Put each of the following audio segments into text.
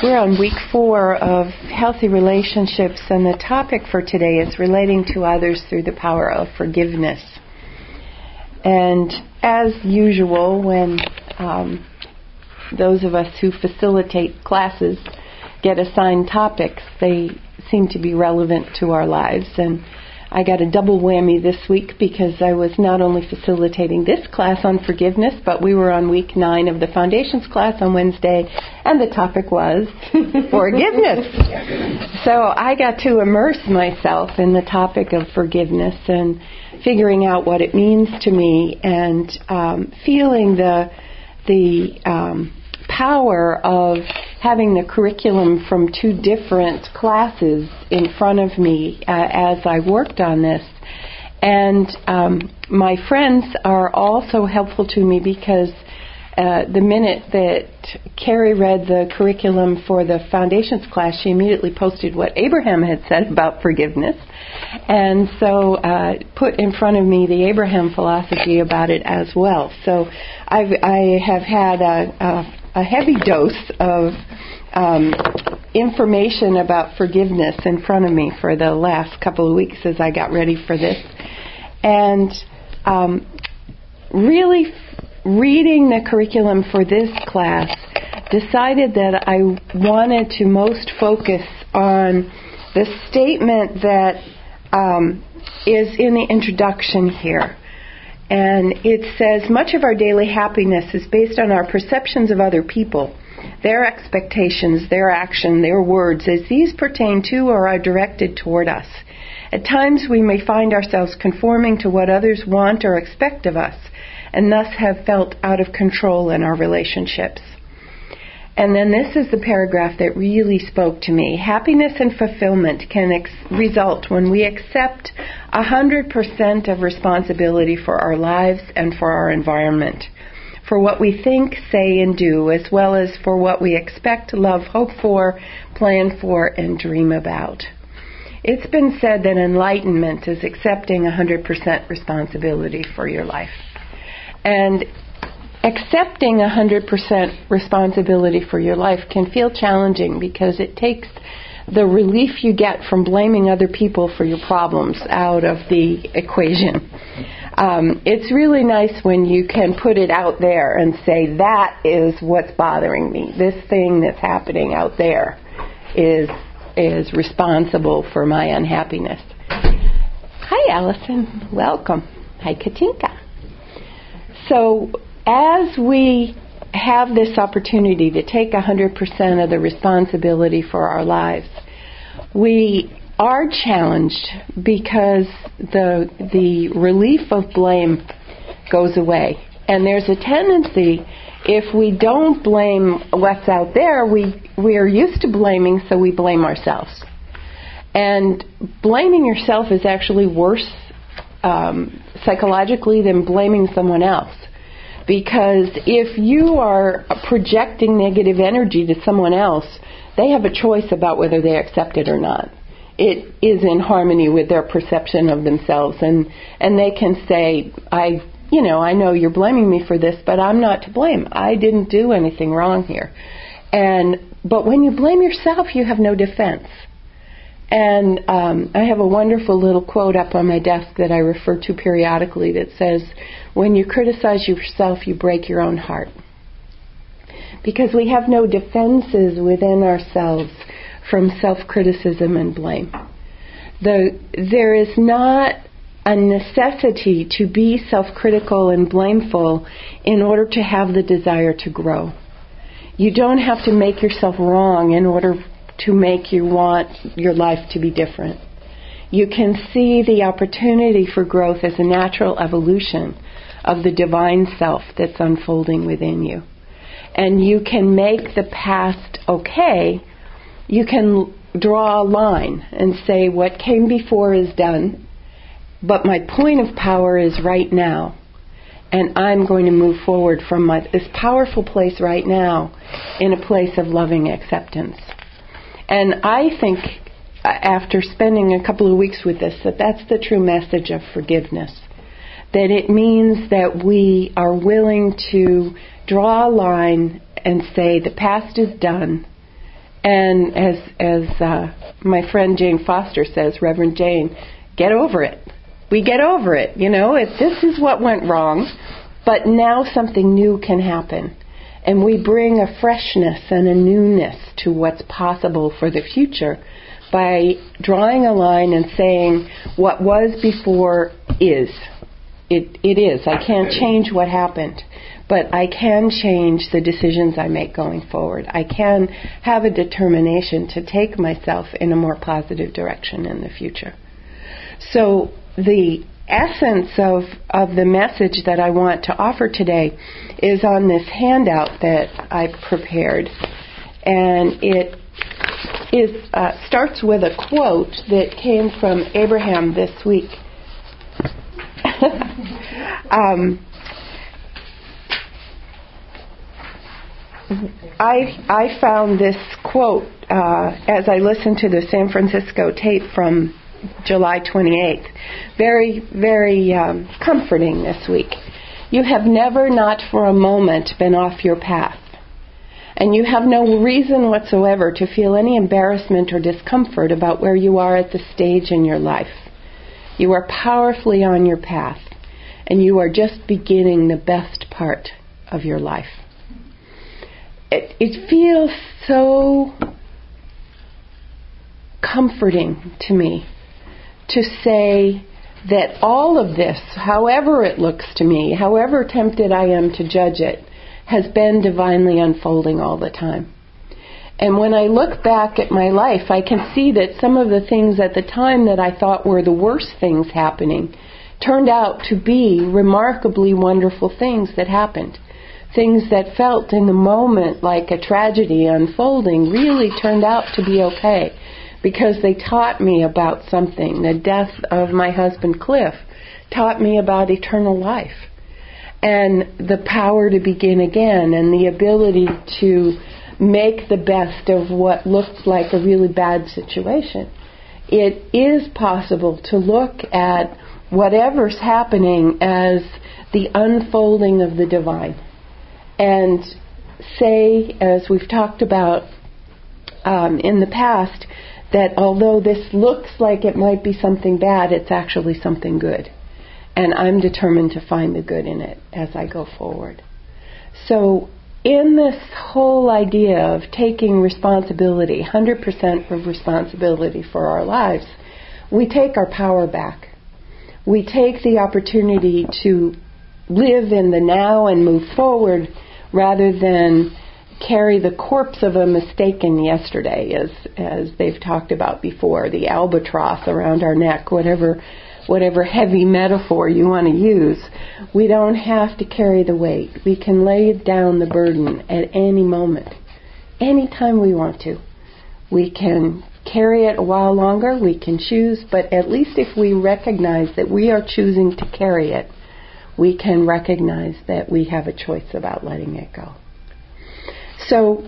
We're on week 4 of healthy relationships, and the topic for today is relating to others through the power of forgiveness. And as usual, when those of us who facilitate classes get assigned topics, they seem to be relevant to our lives. And I got a double whammy this week because I was not only facilitating this class on forgiveness, but we were on week 9 of the Foundations class on Wednesday, and the topic was forgiveness. So I got to immerse myself in the topic of forgiveness and figuring out what it means to me, and feeling the power of having the curriculum from 2 different classes in front of me as I worked on this. And my friends are also helpful to me because the minute that Carrie read the curriculum for the Foundations class, she immediately posted what Abraham had said about forgiveness. And so put in front of me the Abraham philosophy about it as well. So I have had a heavy dose of information about forgiveness in front of me for the last couple of weeks as I got ready for this. And really reading the curriculum for this class, decided that I wanted to most focus on the statement that is in the introduction here. And it says, much of our daily happiness is based on our perceptions of other people, their expectations, their action, their words, as these pertain to or are directed toward us. At times we may find ourselves conforming to what others want or expect of us, and thus have felt out of control in our relationships. And then this is the paragraph that really spoke to me. Happiness and fulfillment can result when we accept 100% of responsibility for our lives and for our environment, for what we think, say, and do, as well as for what we expect, love, hope for, plan for, and dream about. It's been said that enlightenment is accepting 100% responsibility for your life. And accepting 100% responsibility for your life can feel challenging because it takes the relief you get from blaming other people for your problems out of the equation. It's really nice when you can put it out there and say, that is what's bothering me. This thing that's happening out there is responsible for my unhappiness. Hi, Allison. Welcome. Hi, Katinka. So as we have this opportunity to take 100% of the responsibility for our lives, we are challenged because the relief of blame goes away. And there's a tendency, if we don't blame what's out there, we are used to blaming, so we blame ourselves. And blaming yourself is actually worse psychologically than blaming someone else. Because if you are projecting negative energy to someone else, they have a choice about whether they accept it or not. It is in harmony with their perception of themselves, and they can say, I know you're blaming me for this, but I'm not to blame. I didn't do anything wrong here. But when you blame yourself, you have no defense. And I have a wonderful little quote up on my desk that I refer to periodically that says, when you criticize yourself, you break your own heart. Because we have no defenses within ourselves from self-criticism and blame. There is not a necessity to be self-critical and blameful in order to have the desire to grow. You don't have to make yourself wrong in order to make you want your life to be different. You can see the opportunity for growth as a natural evolution of the divine self that's unfolding within you. And you can make the past okay. You can draw a line and say what came before is done, but my point of power is right now. And I'm going to move forward from this powerful place right now in a place of loving acceptance. And I think, after spending a couple of weeks with this, that that's the true message of forgiveness. That it means that we are willing to draw a line and say the past is done, And as my friend Jane Foster says, Reverend Jane, get over it. We get over it. This is what went wrong, but now something new can happen. And we bring a freshness and a newness to what's possible for the future by drawing a line and saying what was before is. It is. I can't change what happened, but I can change the decisions I make going forward. I can have a determination to take myself in a more positive direction in the future. So the essence of the message that I want to offer today is on this handout that I've prepared, and it starts with a quote that came from Abraham this week. I found this quote as I listened to the San Francisco tape from July 28th. Very, very comforting this week. You have never, not for a moment, been off your path. And you have no reason whatsoever to feel any embarrassment or discomfort about where you are at the stage in your life. You are powerfully on your path, and you are just beginning the best part of your life. It feels so comforting to me to say that all of this, however it looks to me, however tempted I am to judge it, has been divinely unfolding all the time. And when I look back at my life, I can see that some of the things at the time that I thought were the worst things happening turned out to be remarkably wonderful things that happened. Things that felt in the moment like a tragedy unfolding really turned out to be okay, because they taught me about something. The death of my husband, Cliff, taught me about eternal life and the power to begin again and the ability to make the best of what looked like a really bad situation. It is possible to look at whatever's happening as the unfolding of the divine and say, as we've talked about in the past, that although this looks like it might be something bad, it's actually something good. And I'm determined to find the good in it as I go forward. So in this whole idea of taking responsibility, 100% of responsibility for our lives, we take our power back. We take the opportunity to live in the now and move forward rather than carry the corpse of a mistaken yesterday, as they've talked about before, the albatross around our neck, whatever heavy metaphor you want to use. We don't have to carry the weight. We can lay down the burden at any moment, anytime we want to. We can carry it a while longer, we can choose, but at least if we recognize that we are choosing to carry it, we can recognize that we have a choice about letting it go. So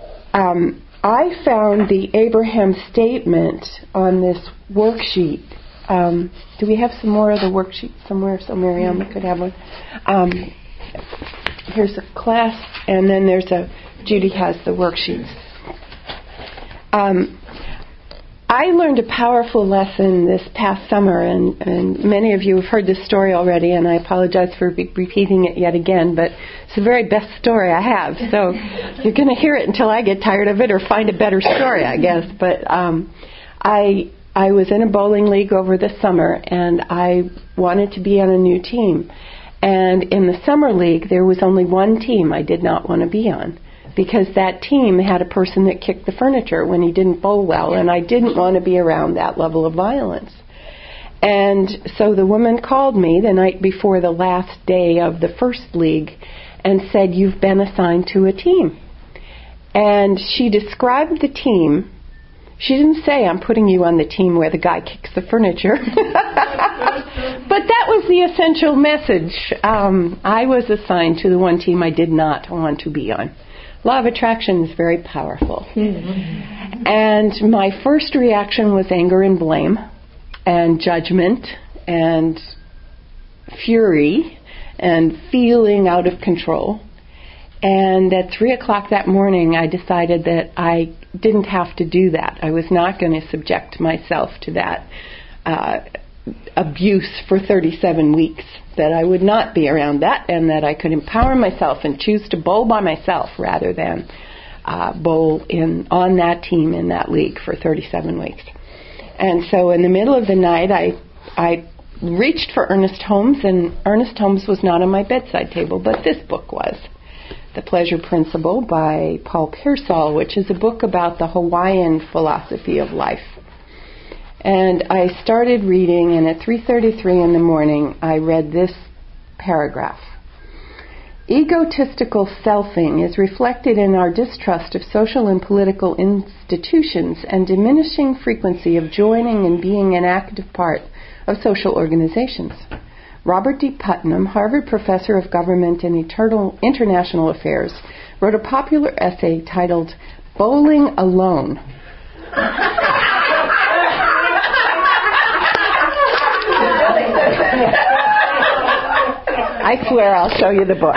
I found the Abraham statement on this worksheet. Do we have some more of the worksheet somewhere so Mariama could have one? Here's a class, and then Judy has the worksheets. I learned a powerful lesson this past summer, and many of you have heard this story already, and I apologize for repeating it yet again, but it's the very best story I have. So you're going to hear it until I get tired of it or find a better story, I guess. But I was in a bowling league over the summer, and I wanted to be on a new team. And in the summer league, there was only one team I did not want to be on, because that team had a person that kicked the furniture when he didn't bowl well, and I didn't want to be around that level of violence. And so the woman called me the night before the last day of the first league and said, "You've been assigned to a team." And she described the team. She didn't say, "I'm putting you on the team where the guy kicks the furniture." But that was the essential message. I was assigned to the one team I did not want to be on. Law of attraction is very powerful. And my first reaction was anger and blame and judgment and fury and feeling out of control. And at 3 o'clock that morning, I decided that I didn't have to do that. I was not going to subject myself to that abuse for 37 weeks, that I would not be around that, and that I could empower myself and choose to bowl by myself rather than bowl on that team in that league for 37 weeks. And so in the middle of the night, I reached for Ernest Holmes, and Ernest Holmes was not on my bedside table, but this book was. The Pleasure Principle by Paul Pearsall, which is a book about the Hawaiian philosophy of life. And I started reading, and at 3:33 in the morning, I read this paragraph. Egotistical selfing is reflected in our distrust of social and political institutions and diminishing frequency of joining and being an active part of social organizations. Robert D. Putnam, Harvard professor of government and international affairs, wrote a popular essay titled Bowling Alone. I swear I'll show you the book.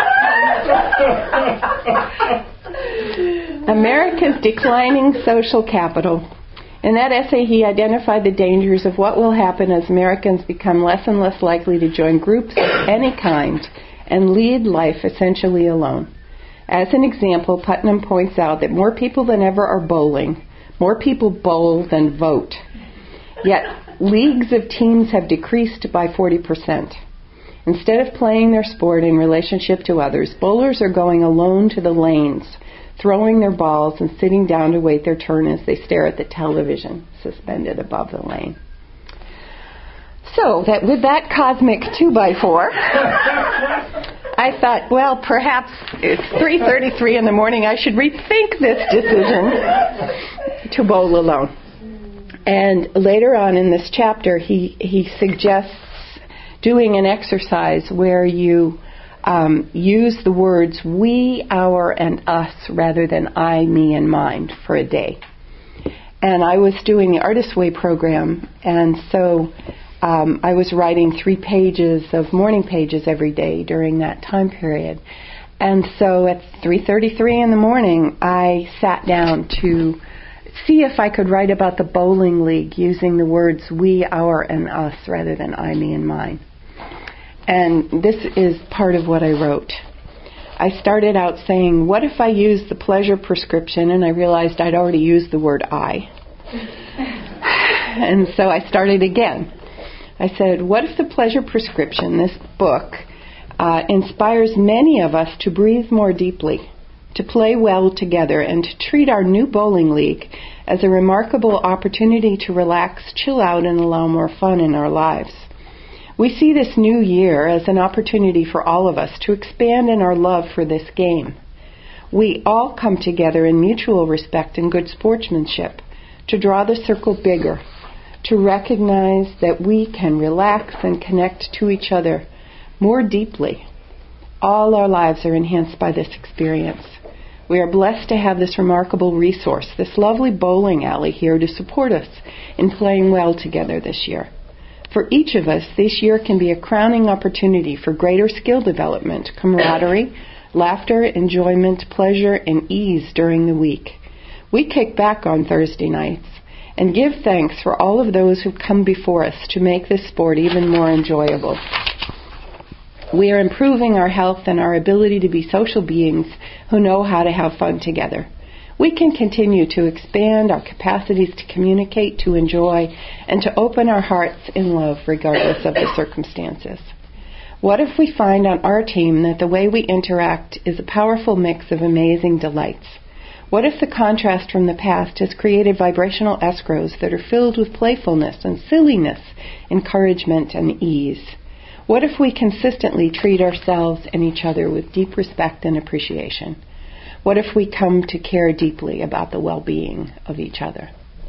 America's Declining Social Capital. In that essay, he identified the dangers of what will happen as Americans become less and less likely to join groups of any kind and lead life essentially alone. As an example, Putnam points out that more people than ever are bowling. More people bowl than vote. Yet, leagues of teams have decreased by 40%. Instead of playing their sport in relationship to others, bowlers are going alone to the lanes, throwing their balls and sitting down to wait their turn as they stare at the television suspended above the lane. So, that with that cosmic 2x4, I thought, well, perhaps it's 3:33 in the morning, I should rethink this decision to bowl alone. And later on in this chapter, he suggests doing an exercise where you use the words we, our, and us rather than I, me, and mine for a day. And I was doing the Artist's Way program, and so I was writing 3 pages of morning pages every day during that time period. And so at 3:33 in the morning, I sat down to see if I could write about the bowling league using the words we, our, and us rather than I, me, and mine. And this is part of what I wrote. I started out saying, what if I used the pleasure prescription? And I realized I'd already used the word I. And so I started again. I said, what if the pleasure prescription, this book, inspires many of us to breathe more deeply, to play well together, and to treat our new bowling league as a remarkable opportunity to relax, chill out, and allow more fun in our lives. We see this new year as an opportunity for all of us to expand in our love for this game. We all come together in mutual respect and good sportsmanship to draw the circle bigger, to recognize that we can relax and connect to each other more deeply. All our lives are enhanced by this experience. We are blessed to have this remarkable resource, this lovely bowling alley here to support us in playing well together this year. For each of us, this year can be a crowning opportunity for greater skill development, camaraderie, laughter, enjoyment, pleasure, and ease during the week. We kick back on Thursday nights and give thanks for all of those who come before us to make this sport even more enjoyable. We are improving our health and our ability to be social beings who know how to have fun together. We can continue to expand our capacities to communicate, to enjoy, and to open our hearts in love regardless of the circumstances. What if we find on our team that the way we interact is a powerful mix of amazing delights? What if the contrast from the past has created vibrational escrows that are filled with playfulness and silliness, encouragement and ease? What if we consistently treat ourselves and each other with deep respect and appreciation? What if we come to care deeply about the well-being of each other?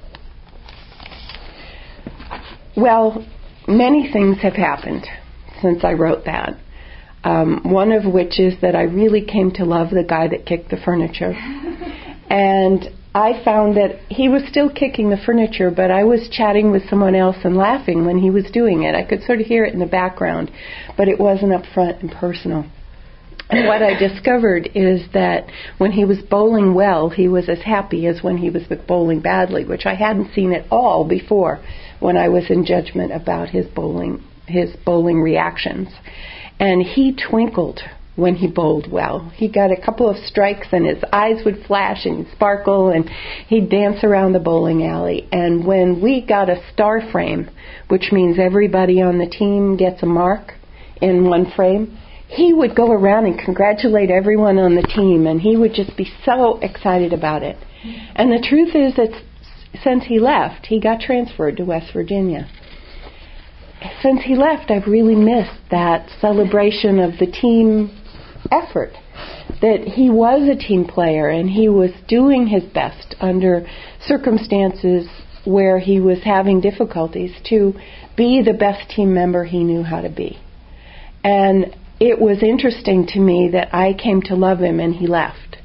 Well, many things have happened since I wrote that. One of which is that I really came to love the guy that kicked the furniture. And I found that he was still kicking the furniture, but I was chatting with someone else and laughing when he was doing it. I could sort of hear it in the background, but it wasn't up front and personal. And what I discovered is that when he was bowling well, he was as happy as when he was bowling badly, which I hadn't seen at all before when I was in judgment about his bowling reactions. And he twinkled when he bowled well. He got a couple of strikes and his eyes would flash and sparkle, and he'd dance around the bowling alley. And when we got a star frame, which means everybody on the team gets a mark in one frame, he would go around and congratulate everyone on the team, and he would just be so excited about it. And the truth is that since he left, he got transferred to West Virginia. Since he left, I've really missed that celebration of the team effort, that he was a team player and he was doing his best under circumstances where he was having difficulties to be the best team member he knew how to be. And it was interesting to me that I came to love him and he left,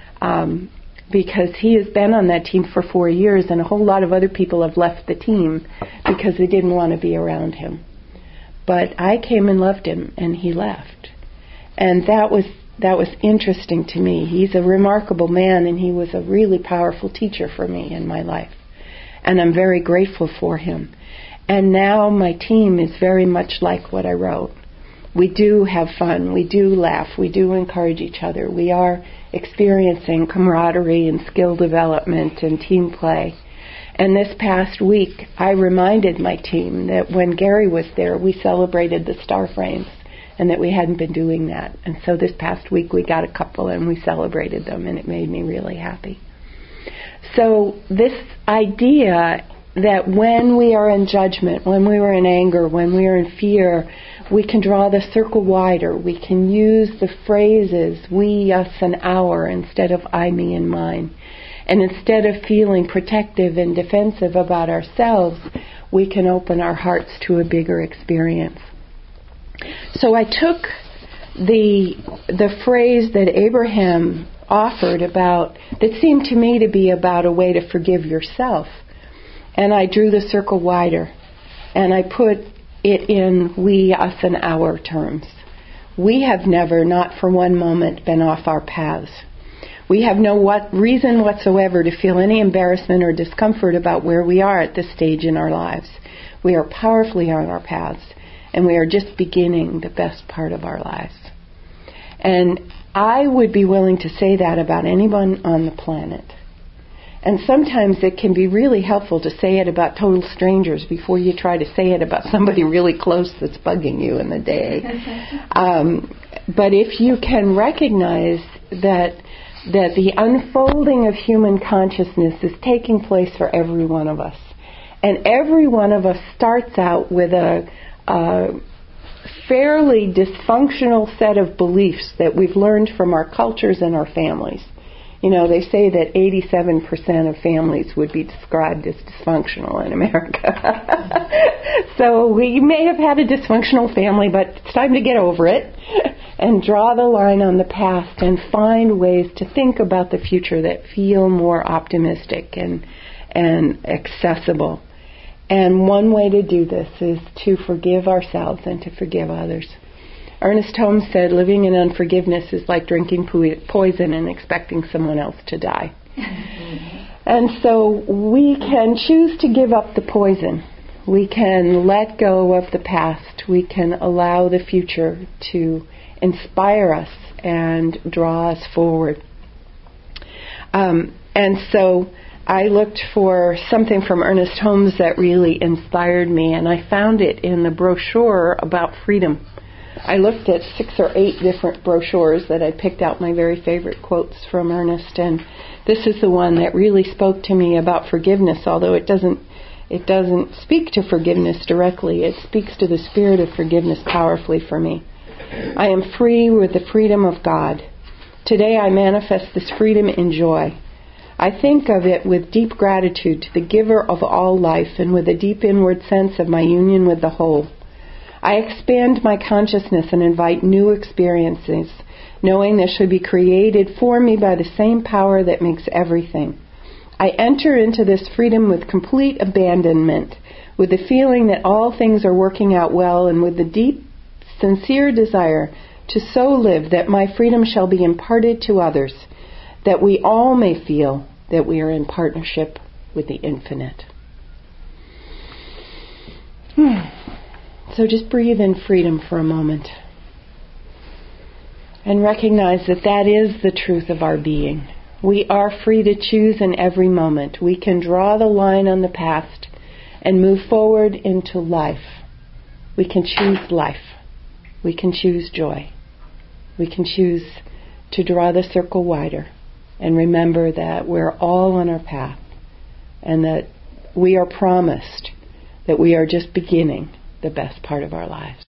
because he has been on that team for 4 years, and a whole lot of other people have left the team because they didn't want to be around him. But I came and loved him, and he left. And that was interesting to me. He's a remarkable man, and he was a really powerful teacher for me in my life. And I'm very grateful for him. And now my team is very much like what I wrote. We do have fun, we do laugh, we do encourage each other. We are experiencing camaraderie and skill development and team play. And this past week, I reminded my team that when Gary was there, we celebrated the star frames, and that we hadn't been doing that. And so this past week, we got a couple and we celebrated them, and it made me really happy. So this idea that when we are in judgment, when we are in anger, when we are in fear, we can draw the circle wider. We can use the phrases we, us, and our instead of I, me, and mine. And instead of feeling protective and defensive about ourselves, we can open our hearts to a bigger experience. So I took the phrase that Abraham offered about, that seemed to me to be about a way to forgive yourself, and I drew the circle wider, and I put it in we, us, and our terms. We have never, not for one moment, been off our paths. We have no reason whatsoever to feel any embarrassment or discomfort about where we are at this stage in our lives. We are powerfully on our paths, and we are just beginning the best part of our lives. And I would be willing to say that about anyone on the planet. And sometimes it can be really helpful to say it about total strangers before you try to say it about somebody really close that's bugging you in the day. But if you can recognize that the unfolding of human consciousness is taking place for every one of us, and every one of us starts out with a fairly dysfunctional set of beliefs that we've learned from our cultures and our families. You know, they say that 87% of families would be described as dysfunctional in America. So we may have had a dysfunctional family, but it's time to get over it and draw the line on the past and find ways to think about the future that feel more optimistic and accessible. And one way to do this is to forgive ourselves and to forgive others. Ernest Holmes said, living in unforgiveness is like drinking poison and expecting someone else to die. And so we can choose to give up the poison. We can let go of the past. We can allow the future to inspire us and draw us forward. And so I looked for something from Ernest Holmes that really inspired me, and I found it in the brochure about freedom. I looked at 6 or 8 different brochures that I picked out my very favorite quotes from Ernest, and this is the one that really spoke to me about forgiveness, although it doesn't speak to forgiveness directly. It speaks to the spirit of forgiveness powerfully for me. I am free with the freedom of God. Today I manifest this freedom in joy. I think of it with deep gratitude to the giver of all life and with a deep inward sense of my union with the whole. I expand my consciousness and invite new experiences, knowing they should be created for me by the same power that makes everything. I enter into this freedom with complete abandonment, with the feeling that all things are working out well, and with the deep, sincere desire to so live that my freedom shall be imparted to others, that we all may feel that we are in partnership with the infinite. So just breathe in freedom for a moment. And recognize that that is the truth of our being. We are free to choose in every moment. We can draw the line on the past and move forward into life. We can choose life. We can choose joy. We can choose to draw the circle wider and remember that we're all on our path and that we are promised that we are just beginning the best part of our lives.